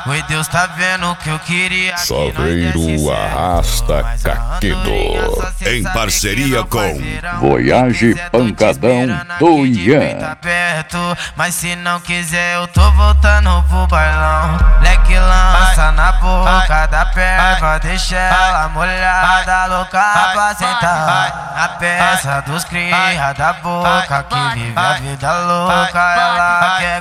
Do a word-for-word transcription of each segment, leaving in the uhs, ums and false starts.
Oi, Deus tá vendo que eu queria. Salveiro Arrasta Caquedo, em parceria com Voyage Pancadão do Ian. Mas se não quiser eu tô voltando pro bailão. Leque lança na boca da perva, deixa ela molhada, louca pra sentar. A peça dos cria da boca, que vive a vida louca, ela quer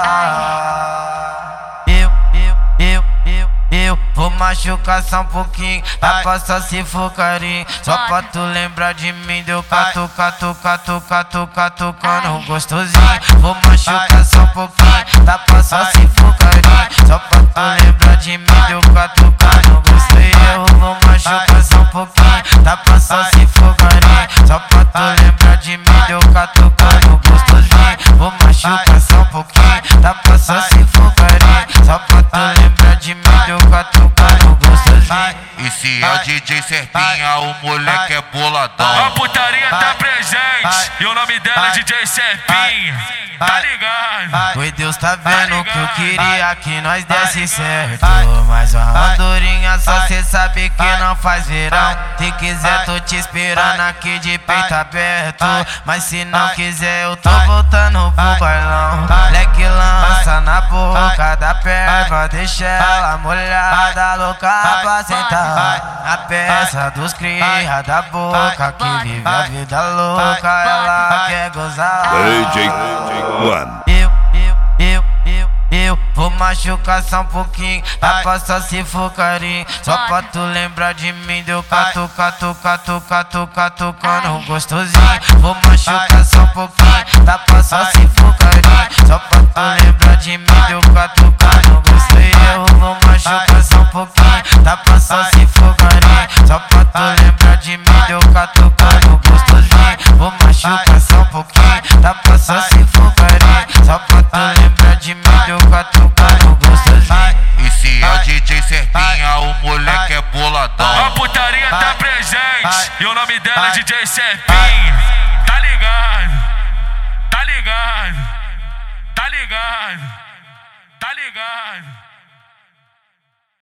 gozar. Eu, eu, eu, eu, eu vou machucar só um pouquinho, dá pra só se for carinho. Só pra tu lembrar de mim, deu catu, catu, catu, catu, catucando gostosinho. Vou machucar só um pouquinho, dá pra só se for carinho. Só pra tu lembrar de mim, deu catucando gostosinho. Eu vou machucar só um pouquinho, dá pra só se for carinho. Só pra tu lembrar de mim, deu catucando gostosinho. Vou machucar só um pouquinho, dá pra só se for carinho. Só pra tu lembrar de mim, deu catucando gostosinho. E se é o D J Serpinha, o moleque é boladão. A putaria tá presente e o nome dela é D J Serpinha, tá ligado? Oi, Deus tá vendo que eu queria que nós desse certo. Mas uma andorinha só cê sabe que não faz verão. Se quiser tô te esperando aqui de peito aberto. Mas se não quiser eu tô voltando pro bailão. Leque lança na boca da perva, deixa ela molhada, louca pra sentar. A peça dos cria da boca, que vive a vida louca, ela quer gozar. D J One. Eu, eu, eu, eu, eu vou machucar só um pouquinho, dá pra só se for carinho. Só pra tu lembrar de mim, deu catu, catu, catu, catu, catucando gostosinho. Vou machucar só um pouquinho, dá pra só se for carinho. Só pra tu lembrar de mim, deu catucando gostosinho. Eu vou machucar só um pouquinho, dá pra só se for carinho. Só pra tu lembrar de mim, deu catucando gostosinho. Vou machucar só um pouquinho, dá pra só se for carinho. Só pra tu lembrar de mim, deu catucando gostosinho. E se é o D J Serpinha, o moleque é boladão. A putaria tá presente e o nome dela é D J Serpinha, tá ligado? Tá ligado? Tá ligado? Tá ligado?